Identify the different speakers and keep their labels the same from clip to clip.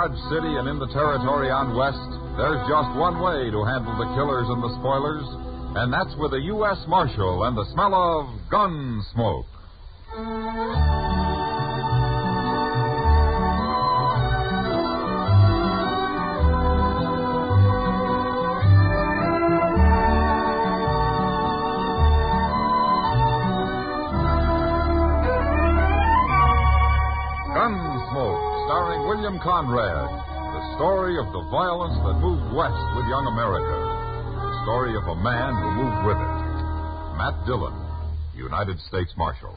Speaker 1: Dodge City and in the territory on West, there's just one way to handle the killers and the spoilers, and that's with a U.S. Marshal and the smell of gun smoke. William Conrad, the story of the violence that moved west with young America. The story of a man who moved with it. Matt Dillon, United States Marshal.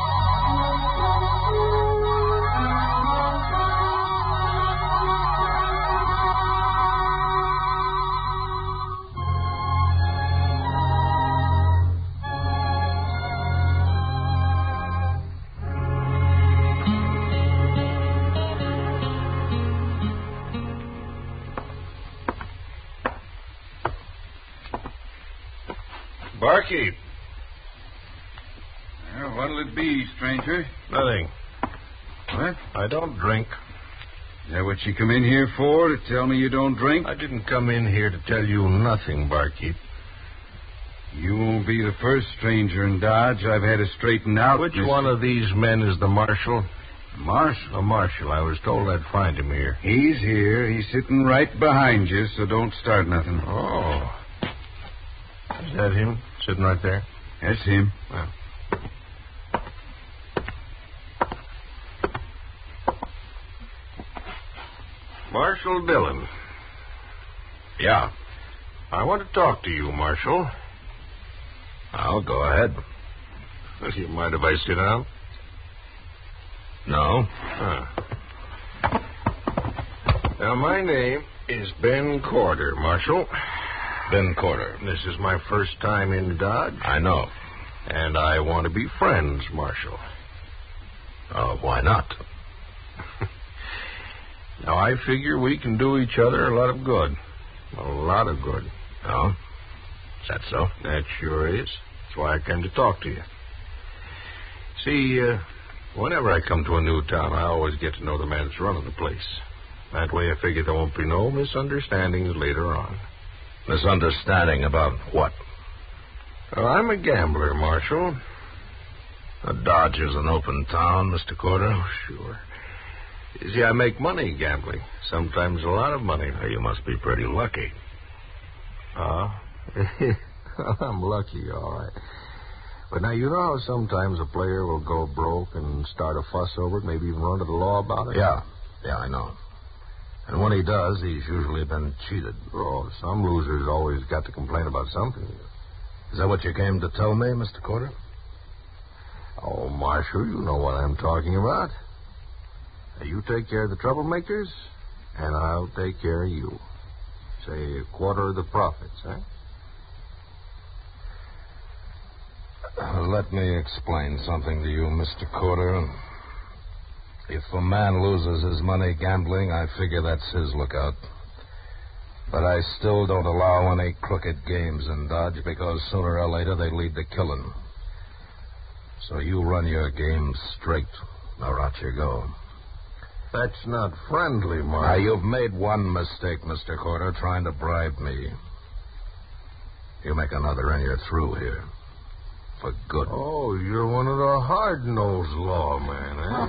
Speaker 2: Barkeep.
Speaker 3: Well, what'll it be, stranger?
Speaker 2: Nothing.
Speaker 3: What?
Speaker 2: I don't drink.
Speaker 3: Is that what you come in here for, to tell me you don't drink?
Speaker 2: I didn't come in here to tell you nothing, Barkeep.
Speaker 3: You won't be the first stranger in Dodge I've had to straighten out.
Speaker 2: Which one of these men is the marshal?
Speaker 3: Marshal?
Speaker 2: The marshal. I was told I'd find him here.
Speaker 3: He's here. He's sitting right behind you, so don't start nothing.
Speaker 2: Oh. Is that him? Sitting right there?
Speaker 3: That's him.
Speaker 2: Well. Marshal Dillon.
Speaker 3: Yeah.
Speaker 2: I want to talk to you, Marshal.
Speaker 3: I'll go ahead.
Speaker 2: Do you mind if I sit down?
Speaker 3: No.
Speaker 2: Now, my name is Ben Corder, Marshal.
Speaker 3: Ben Corder.
Speaker 2: This is my first time in Dodge.
Speaker 3: I know.
Speaker 2: And I want to be friends, Marshal.
Speaker 3: Why not?
Speaker 2: Now, I figure we can do each other a lot of good. A lot of good.
Speaker 3: Oh? Is that so?
Speaker 2: That sure is. That's why I came to talk to you. See, whenever I come to a new town, I always get to know the man that's running the place. That way I figure there won't be no misunderstandings later on.
Speaker 3: Misunderstanding about what?
Speaker 2: Well, I'm a gambler, Marshal.
Speaker 3: Dodge is an open town, Mr. Corder.
Speaker 2: Oh, sure. You see, I make money gambling. Sometimes a lot of money.
Speaker 3: Well, you must be pretty lucky.
Speaker 2: I'm lucky, all right. But now, you know how sometimes a player will go broke and start a fuss over it, maybe even run to the law about it?
Speaker 3: Yeah, I know. And when he does, he's usually been cheated.
Speaker 2: Oh, some losers always got to complain about something.
Speaker 3: Is that what you came to tell me, Mr. Corder?
Speaker 2: Oh, Marshal, you know what I'm talking about. You take care of the troublemakers, and I'll take care of you. Say, a quarter of the profits, eh?
Speaker 3: Let me explain something to you, Mr. Corder. If a man loses his money gambling, I figure that's his lookout. But I still don't allow any crooked games in Dodge because sooner or later they lead to killing. So you run your game straight, or out you go.
Speaker 2: That's not friendly, Marshal.
Speaker 3: Now, you've made one mistake, Mr. Corder, trying to bribe me. You make another and you're through here. For good.
Speaker 2: Oh, you're one of the hard-nosed lawmen, eh?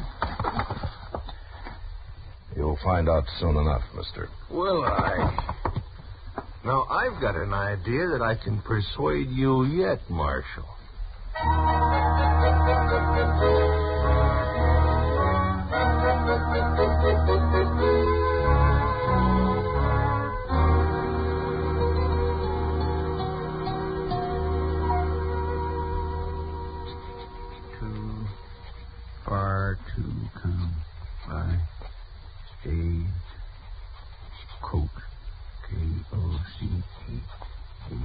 Speaker 3: You'll find out soon enough, mister.
Speaker 2: Will I? Now, I've got an idea that I can persuade you yet, Marshal. Too far to come by stage coach. K-O-C-H-E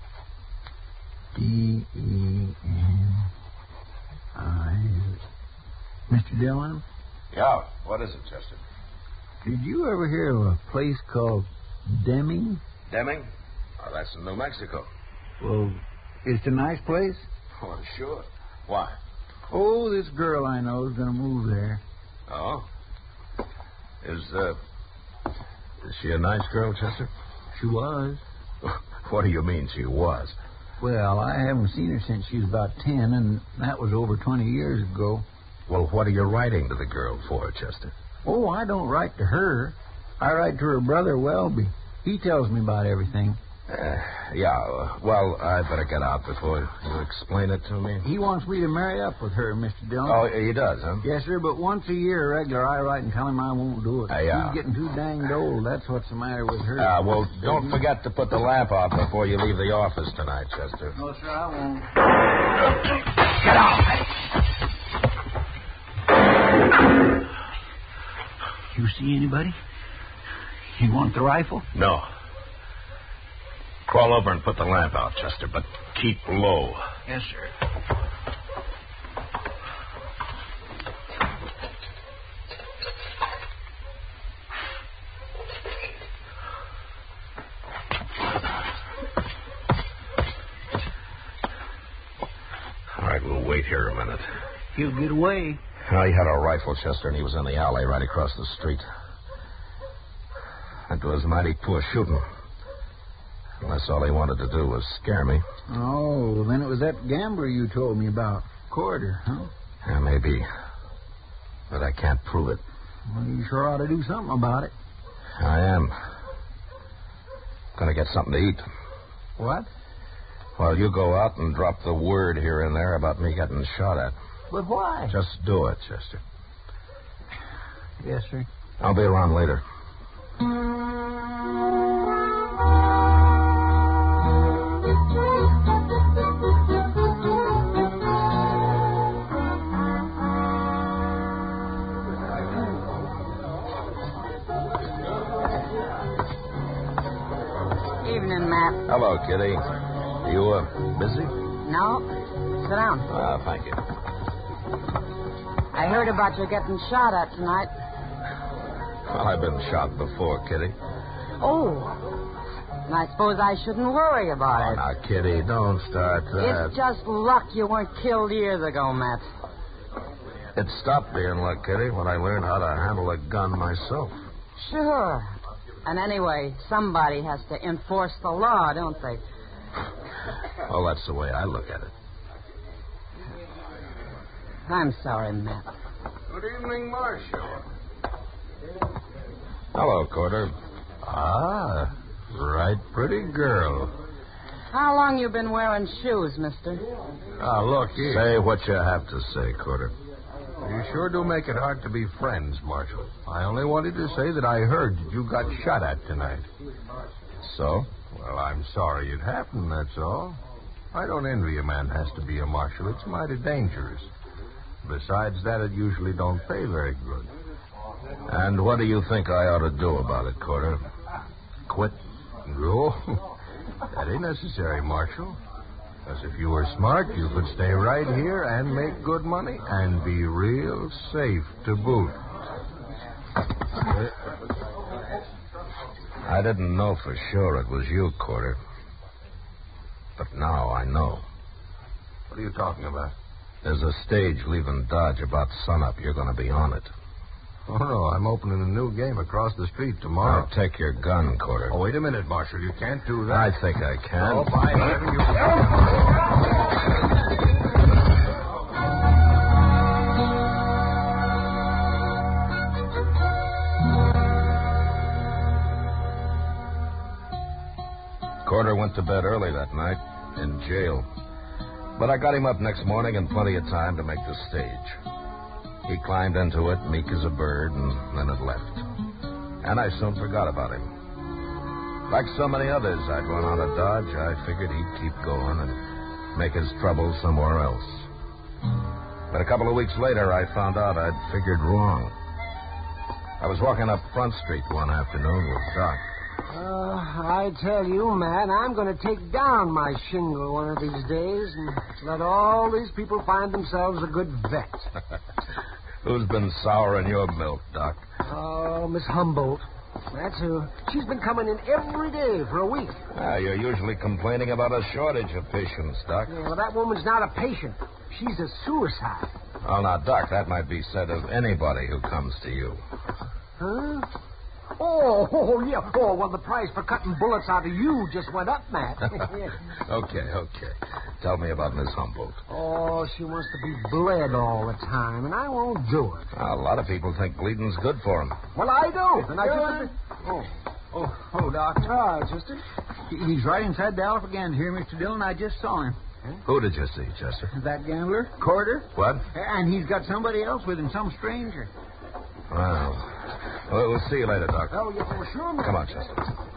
Speaker 2: D-E-N-I. Mr. Dillon?
Speaker 3: Yeah, what is it, Chester?
Speaker 2: Did you ever hear of a place called Deming?
Speaker 3: Deming? Oh, that's in New Mexico.
Speaker 2: Well, it's a nice place.
Speaker 3: Oh, sure. Why?
Speaker 2: Oh, this girl I know is going to move there.
Speaker 3: Oh? Is Is she a nice girl, Chester?
Speaker 4: She was.
Speaker 3: What do you mean she was?
Speaker 4: Well, I haven't seen her since she was about 10, and that was over 20 years ago.
Speaker 3: Well, what are you writing to the girl for, Chester?
Speaker 4: Oh, I don't write to her. I write to her brother, Welby. He tells me about everything.
Speaker 3: Well, I better get out before you explain it to me.
Speaker 4: He wants me to marry up with her, Mr. Dillon.
Speaker 3: Oh, he does, huh?
Speaker 4: Yes, sir, but once a year, regular, I write and tell him I won't do it. She's getting too danged old. That's what's the matter with her.
Speaker 3: Well, don't forget to put the lamp out before you leave the office tonight, Chester.
Speaker 4: No, sir, I won't.
Speaker 3: Get out!
Speaker 4: You see anybody? You want the rifle?
Speaker 3: No. Crawl over and put the lamp out, Chester, but keep low.
Speaker 4: Yes, sir.
Speaker 3: All right, we'll wait here a minute.
Speaker 4: He'll get away.
Speaker 3: He had a rifle, Chester, and he was in the alley right across the street. That was mighty poor shooting. Unless all he wanted to do was scare me.
Speaker 4: Oh, then it was that gambler you told me about. Corder, huh?
Speaker 3: Yeah, maybe. But I can't prove it.
Speaker 4: Well, you sure ought to do something about it.
Speaker 3: I am. Gonna get something to eat.
Speaker 4: What?
Speaker 3: Well, you go out and drop the word here and there about me getting shot at.
Speaker 4: But why?
Speaker 3: Just do it, Chester.
Speaker 4: Yes, sir.
Speaker 3: I'll be around later.
Speaker 5: Evening, Matt.
Speaker 3: Hello, Kitty. You, busy?
Speaker 5: No? Sit down.
Speaker 3: Thank you.
Speaker 5: I heard about you getting shot at tonight.
Speaker 3: Well, I've been shot before, Kitty.
Speaker 5: Oh. And I suppose I shouldn't worry about it.
Speaker 3: Now, Kitty, don't start that.
Speaker 5: It's just luck you weren't killed years ago, Matt.
Speaker 3: It stopped being luck, Kitty, when I learned how to handle a gun myself.
Speaker 5: Sure. And anyway, somebody has to enforce the law, don't they?
Speaker 3: Well, that's the way I look at it.
Speaker 5: I'm sorry, Matt.
Speaker 2: Good evening, Marshal.
Speaker 3: Hello, Corder.
Speaker 2: Ah, right pretty girl.
Speaker 5: How long you been wearing shoes, mister?
Speaker 2: Ah, look here.
Speaker 3: Say what you have to say, Corder.
Speaker 2: You sure do make it hard to be friends, Marshal. I only wanted to say that I heard that you got shot at tonight.
Speaker 3: So?
Speaker 2: Well, I'm sorry it happened, that's all. I don't envy a man has to be a marshal. It's mighty dangerous. Besides that, it usually don't pay very good.
Speaker 3: And what do you think I ought to do about it, Corder? Quit?
Speaker 2: No, that ain't necessary, Marshal. Because if you were smart, you could stay right here and make good money and be real safe to boot.
Speaker 3: I didn't know for sure it was you, Corder. But now I know.
Speaker 2: What are you talking about?
Speaker 3: There's a stage leaving Dodge about sunup. You're going to be on it.
Speaker 2: Oh, no, I'm opening a new game across the street tomorrow.
Speaker 3: Now, take your gun, Corder.
Speaker 2: Oh, wait a minute, Marshal. You can't do that.
Speaker 3: I think I can.
Speaker 2: Oh, by heaven, you...
Speaker 3: Corder went to bed early that night, in jail. But I got him up next morning in plenty of time to make the stage. He climbed into it, meek as a bird, and then it left. And I soon forgot about him. Like so many others I'd run out of Dodge, I figured he'd keep going and make his trouble somewhere else. But a couple of weeks later, I found out I'd figured wrong. I was walking up Front Street one afternoon with Doc.
Speaker 6: I tell you, man, I'm going to take down my shingle one of these days and let all these people find themselves a good vet.
Speaker 3: Who's been souring your milk, Doc?
Speaker 6: Oh, Miss Humboldt. That's who. She's been coming in every day for a week.
Speaker 3: You're usually complaining about a shortage of patients, Doc.
Speaker 6: Yeah, well, that woman's not a patient. She's a suicide.
Speaker 3: Well, now, Doc, that might be said of anybody who comes to you.
Speaker 6: Huh? Oh, yeah. Oh, well, the price for cutting bullets out of you just went up, Matt.
Speaker 3: Okay. Tell me about Miss Humboldt.
Speaker 6: Oh, she wants to be bled all the time, and I won't do it.
Speaker 3: A lot of people think bleeding's good for them.
Speaker 6: Well, I don't, and I just...
Speaker 4: Oh, Doc.
Speaker 6: Ah, Chester.
Speaker 4: He's right inside the Alpha here, Mr. Dillon. I just saw him.
Speaker 3: Who did you see, Chester?
Speaker 4: That gambler, Corder.
Speaker 3: What?
Speaker 4: And he's got somebody else with him, some stranger.
Speaker 3: Well, we'll see you later, Doc.
Speaker 6: Oh, yeah, well, sure, man.
Speaker 3: Come on, Chester.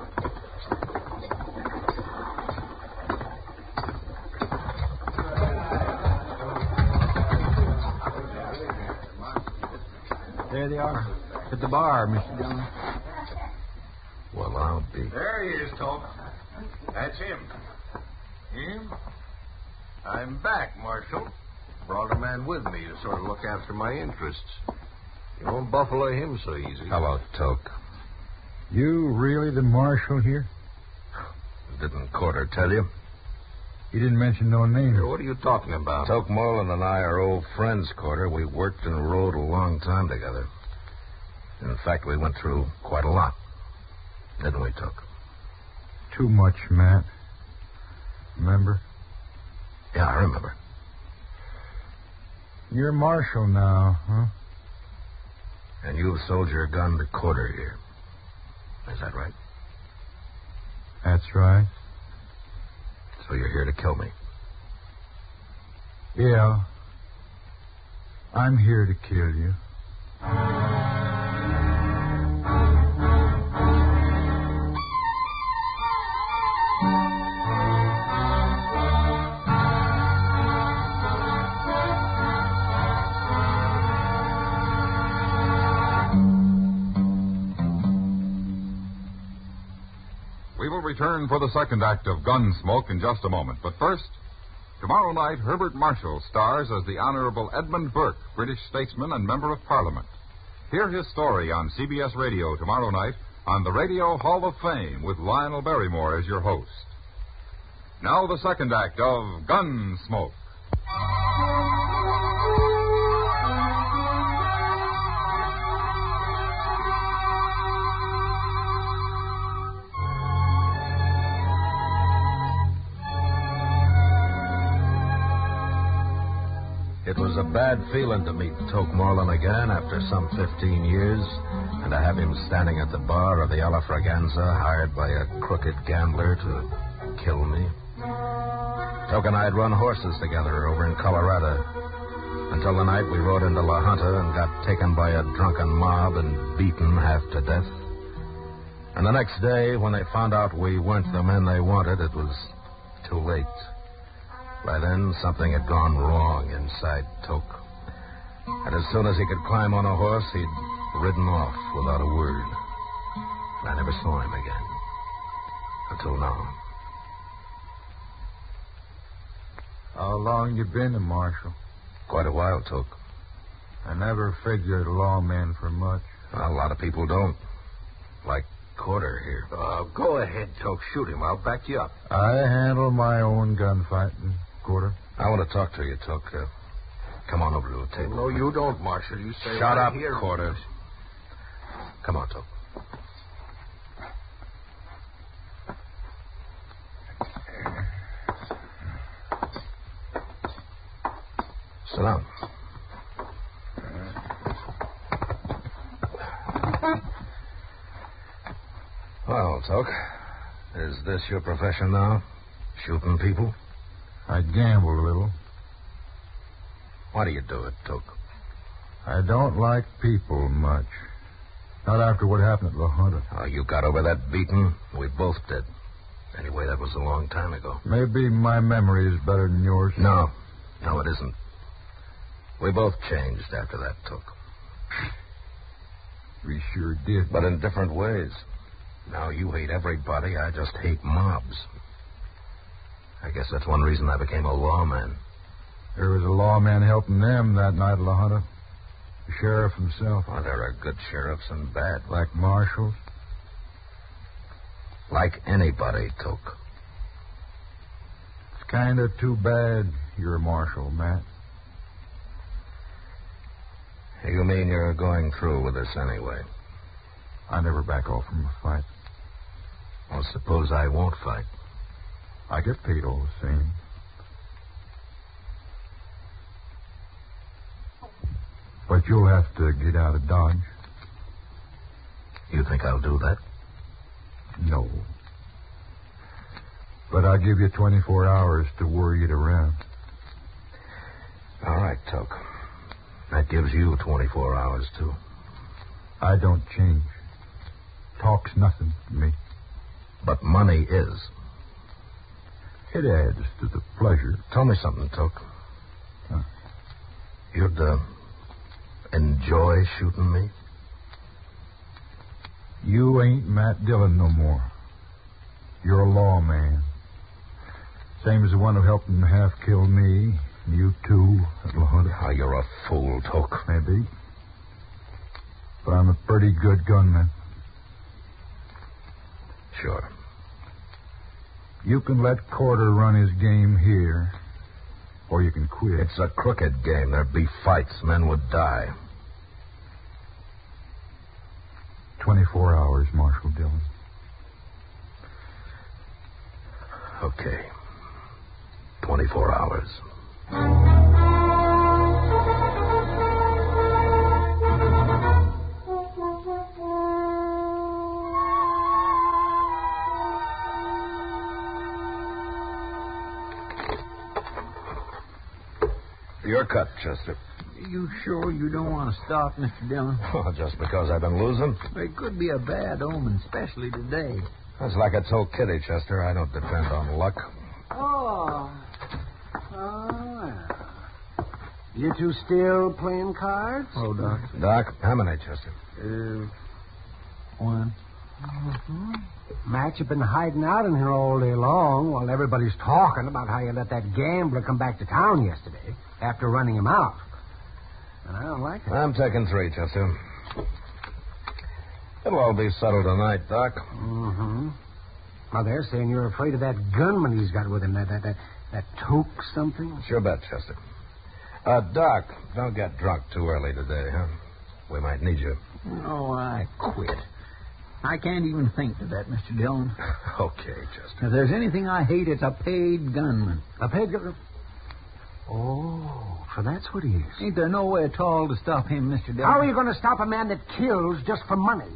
Speaker 4: There they are. At the bar, Mr. Dillon.
Speaker 3: Well, I'll be...
Speaker 2: There he is, Toke. That's him. Him? I'm back, Marshal. Brought a man with me to sort of look after my interests. You won't buffalo him so easy.
Speaker 3: Hello, Toke.
Speaker 7: You really the marshal here?
Speaker 3: Didn't Corder tell you?
Speaker 7: He didn't mention no name.
Speaker 2: What are you talking about?
Speaker 3: Toke Moreland and I are old friends, Corder. We worked and rode a long time together. In fact, we went through quite a lot. Didn't we, Toke?
Speaker 7: Too much, Matt. Remember?
Speaker 3: Yeah, I remember.
Speaker 7: You're marshal now, huh?
Speaker 3: And you've sold your gun to Corder here. Is that right?
Speaker 7: That's right.
Speaker 3: So you're here to kill me?
Speaker 7: Yeah. I'm here to kill you.
Speaker 1: We will return for the second act of Gunsmoke in just a moment. But first, tomorrow night, Herbert Marshall stars as the Honorable Edmund Burke, British statesman and member of Parliament. Hear his story on CBS Radio tomorrow night on the Radio Hall of Fame with Lionel Barrymore as your host. Now the second act of Gunsmoke.
Speaker 3: It was a bad feeling to meet Toke Moreland again after some 15 years, and to have him standing at the bar of the Alafraganza, hired by a crooked gambler to kill me. Toke and I had run horses together over in Colorado, until the night we rode into La Junta and got taken by a drunken mob and beaten half to death. And the next day, when they found out we weren't the men they wanted, it was too late. By then, something had gone wrong inside Toke. And as soon as he could climb on a horse, he'd ridden off without a word. And I never saw him again. Until now.
Speaker 7: How long you been a marshal?
Speaker 3: Quite a while, Toke.
Speaker 7: I never figured lawmen for much.
Speaker 3: A lot of people don't. Like Corder here.
Speaker 2: Go ahead, Toke. Shoot him. I'll back you up.
Speaker 7: I handle my own gunfighting, Corder.
Speaker 3: I want to talk to you, Toke. Come on over to the table.
Speaker 2: No, you don't, Marshal. You stay
Speaker 3: Shut
Speaker 2: right
Speaker 3: up,
Speaker 2: here.
Speaker 3: Corder. Come on, Toke. Sit down. Well, Toke, is this your profession now? Shooting people?
Speaker 7: I gamble a little.
Speaker 3: Why do you do it, Toke?
Speaker 7: I don't like people much. Not after what happened at La Junta.
Speaker 3: Oh, you got over that beating? We both did. Anyway, that was a long time ago.
Speaker 7: Maybe my memory is better than yours.
Speaker 3: No, it isn't. We both changed after that, Toke.
Speaker 7: We sure did.
Speaker 3: But in different ways. Now you hate everybody. I just hate mobs. I guess that's one reason I became a lawman.
Speaker 7: There was a lawman helping them that night at La Junta. The sheriff himself.
Speaker 3: Well, there are good sheriffs and bad.
Speaker 7: Like marshals?
Speaker 3: Like anybody, Toke.
Speaker 7: It's kind of too bad you're a marshal, Matt.
Speaker 3: You mean you're going through with this anyway?
Speaker 7: I never back off from a fight.
Speaker 3: Well, suppose I won't fight.
Speaker 7: I get paid all the same. But you'll have to get out of Dodge.
Speaker 3: You think I'll do that?
Speaker 7: No. But I'll give you 24 hours to worry it around.
Speaker 3: All right, Toke. That gives you 24 hours, too.
Speaker 7: I don't change. Talk's nothing to me.
Speaker 3: But money is.
Speaker 7: It adds to the pleasure.
Speaker 3: Tell me something, Toke.
Speaker 7: Huh?
Speaker 3: You'd enjoy shooting me?
Speaker 7: You ain't Matt Dillon no more. You're a lawman. Same as the one who helped him half kill me. You too, little hunter.
Speaker 3: Oh, you're a fool, Toke.
Speaker 7: Maybe. But I'm a pretty good gunman.
Speaker 3: Sure.
Speaker 7: You can let Corder run his game here, or you can quit.
Speaker 3: It's a crooked game. There'd be fights. Men would die.
Speaker 7: 24 hours, Marshal Dillon.
Speaker 3: Okay. 24 hours. Your cut, Chester.
Speaker 4: You sure you don't want to stop, Mr. Dillon?
Speaker 3: Well, just because I've been losing?
Speaker 4: It could be a bad omen, especially today.
Speaker 3: That's like I told Kitty, Chester. I don't depend on luck.
Speaker 6: Oh, you two still playing cards?
Speaker 4: Oh, Doc.
Speaker 3: Doc, how many, Chester?
Speaker 4: One.
Speaker 6: Mm-hmm. Matt, you've been hiding out in here all day long while everybody's talking about how you let that gambler come back to town yesterday after running him out. And I don't like it.
Speaker 3: I'm taking 3, Chester. It'll all be settled tonight, Doc.
Speaker 6: Mm-hmm. Well, they're saying you're afraid of that gunman he's got with him, that Toke something.
Speaker 3: Sure bet, Chester. Doc, don't get drunk too early today, huh? We might need you.
Speaker 4: Oh, I quit. I can't even think of that, Mr. Dillon.
Speaker 3: Okay, Chester.
Speaker 4: If there's anything I hate, it's a paid gunman.
Speaker 6: A paid gunman? Oh, so that's what he is.
Speaker 4: Ain't there no way at all to stop him, Mr. Dillon?
Speaker 6: How are you going to stop a man that kills just for money?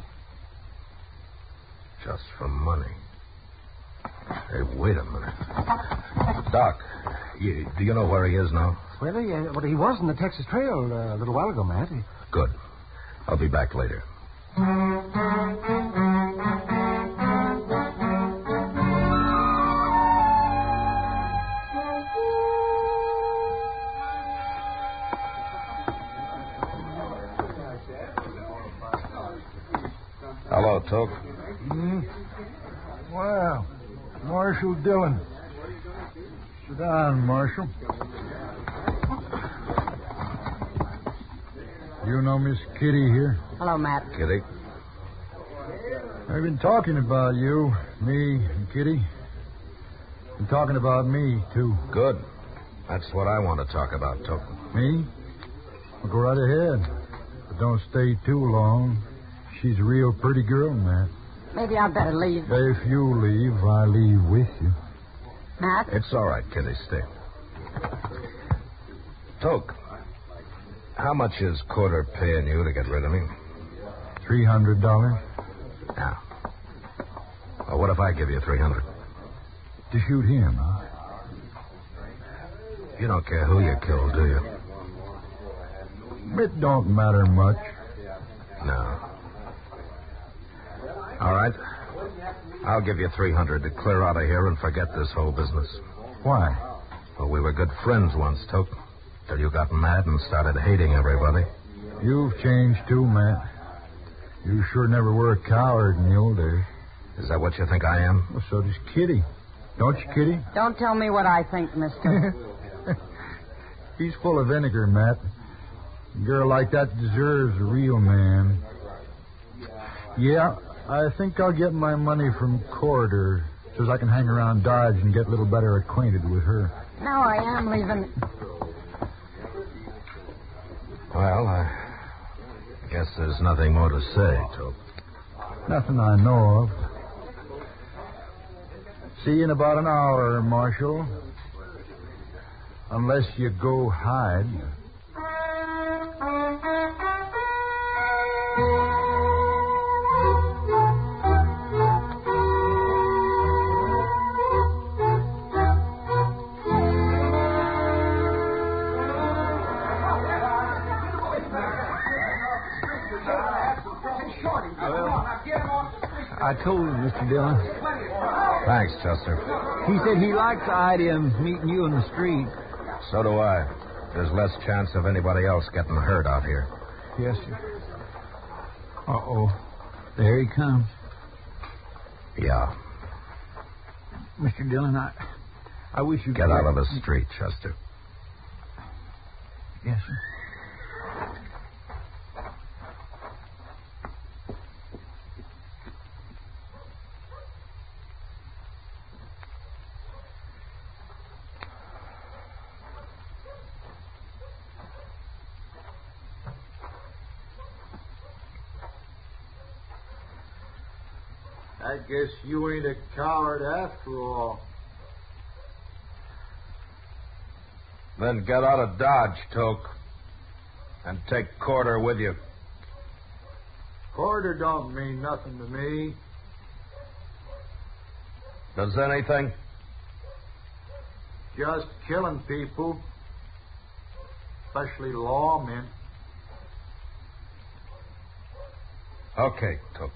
Speaker 3: Just for money? Hey, wait a minute. Doc, do you know where he is now?
Speaker 6: Well, he was in the Texas Trail a little while ago, Matt.
Speaker 3: Good. I'll be back later. Hello, Toke.
Speaker 7: Well, Marshal Dillon. Sit down, Marshal. You know Miss Kitty here?
Speaker 5: Hello, Matt.
Speaker 3: Kitty?
Speaker 7: I've been talking about you, me and Kitty. Been talking about me, too.
Speaker 3: Good. That's what I want to talk about, Toke.
Speaker 7: Me? Well, go right ahead. But don't stay too long. She's a real pretty girl, Matt.
Speaker 5: Maybe I'd better leave.
Speaker 7: If you leave, I leave with you.
Speaker 5: Matt?
Speaker 3: It's all right, Kitty. Stay. Toke, how much is Corder paying you to get rid of me?
Speaker 7: $300.
Speaker 3: Now. Well, what if I give you $300?
Speaker 7: To shoot him, huh?
Speaker 3: You don't care who you kill, do you?
Speaker 7: It don't matter much.
Speaker 3: No. All right. I'll give you $300 to clear out of here and forget this whole business.
Speaker 7: Why?
Speaker 3: Well, we were good friends once, Toke. Till you got mad and started hating everybody.
Speaker 7: You've changed too, Matt. You sure never were a coward in the old days.
Speaker 3: Is that what you think I am?
Speaker 7: Well, so does Kitty. Don't you, Kitty?
Speaker 5: Don't tell me what I think, mister.
Speaker 7: He's full of vinegar, Matt. A girl like that deserves a real man. Yeah, I think I'll get my money from Corder so as I can hang around Dodge and get a little better acquainted with her.
Speaker 5: No, I am leaving.
Speaker 3: Well, I guess there's nothing more to say, Toke.
Speaker 7: Nothing I know of. See you in about an hour, Marshal. Unless you go hide.
Speaker 4: I told him, Mr. Dillon.
Speaker 3: Thanks, Chester.
Speaker 4: He said he likes the idea of meeting you in the street.
Speaker 3: So do I. There's less chance of anybody else getting hurt out here.
Speaker 4: Yes, sir. Uh-oh. There he comes.
Speaker 3: Yeah.
Speaker 4: Mr. Dillon, I wish you
Speaker 3: Get out of the street, Chester.
Speaker 4: Yes, sir.
Speaker 7: I guess you ain't a coward after all.
Speaker 3: Then get out of Dodge, Toke. And take Corder with you.
Speaker 7: Corder don't mean nothing to me.
Speaker 3: Does anything?
Speaker 7: Just killing people. Especially lawmen.
Speaker 3: Okay, Toke.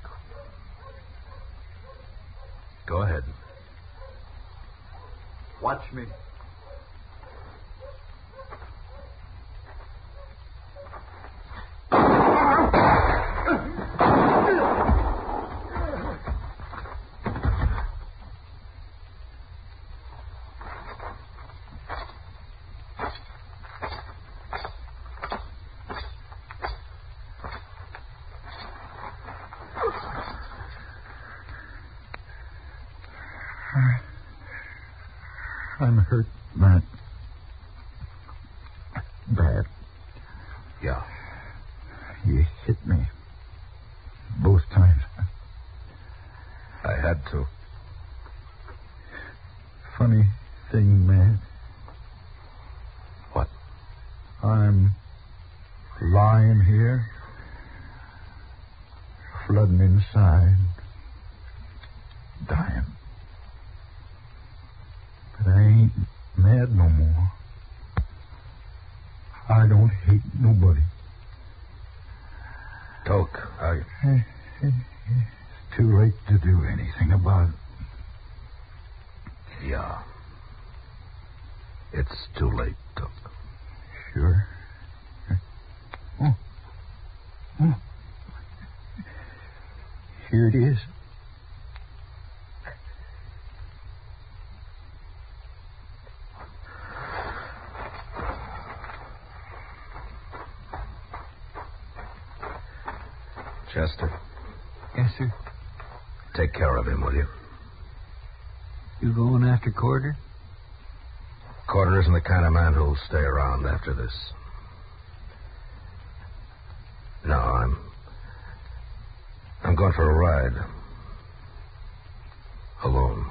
Speaker 3: Go ahead.
Speaker 7: Watch me. I'm hurt, Matt. Bad.
Speaker 3: Yeah.
Speaker 7: You hit me. Both times.
Speaker 3: I had to.
Speaker 7: Funny thing, Matt.
Speaker 3: What?
Speaker 7: I'm lying here, flooding inside, dying. But I ain't mad no more. I don't hate nobody.
Speaker 3: Toke,
Speaker 7: It's too late to do anything about it.
Speaker 3: Yeah. It's too late, Toke.
Speaker 7: Sure. Oh. Here it is.
Speaker 3: Chester,
Speaker 4: Yes, sir.
Speaker 3: take care of him, will you?
Speaker 4: You going after Corder?
Speaker 3: Corder isn't the kind of man who'll stay around after this. No, I'm going for a ride. Alone.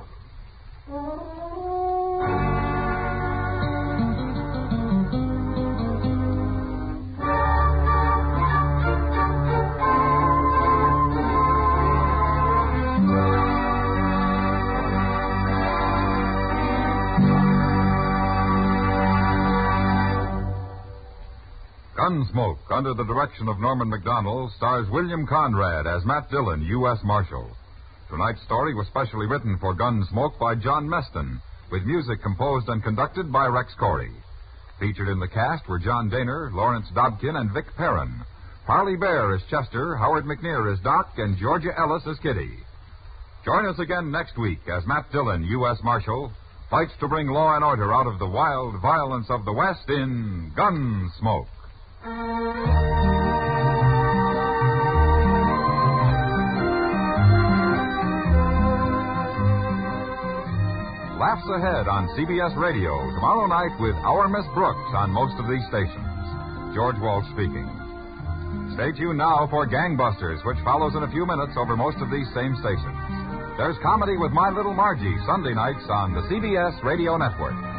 Speaker 1: Gunsmoke, under the direction of Norman Macdonnell, stars William Conrad as Matt Dillon, U.S. Marshal. Tonight's story was specially written for Gunsmoke by John Meston, with music composed and conducted by Rex Corey. Featured in the cast were John Daner, Lawrence Dobkin, and Vic Perrin. Parley Bear as Chester, Howard McNear as Doc, and Georgia Ellis as Kitty. Join us again next week as Matt Dillon, U.S. Marshal, fights to bring law and order out of the wild violence of the West in Gunsmoke. Laughs Ahead on CBS Radio tomorrow night with Our Miss Brooks on most of these stations. George Walsh speaking. Stay tuned now for Gangbusters, which follows in a few minutes over most of these same stations. There's comedy with My Little Margie, Sunday nights on the CBS Radio Network.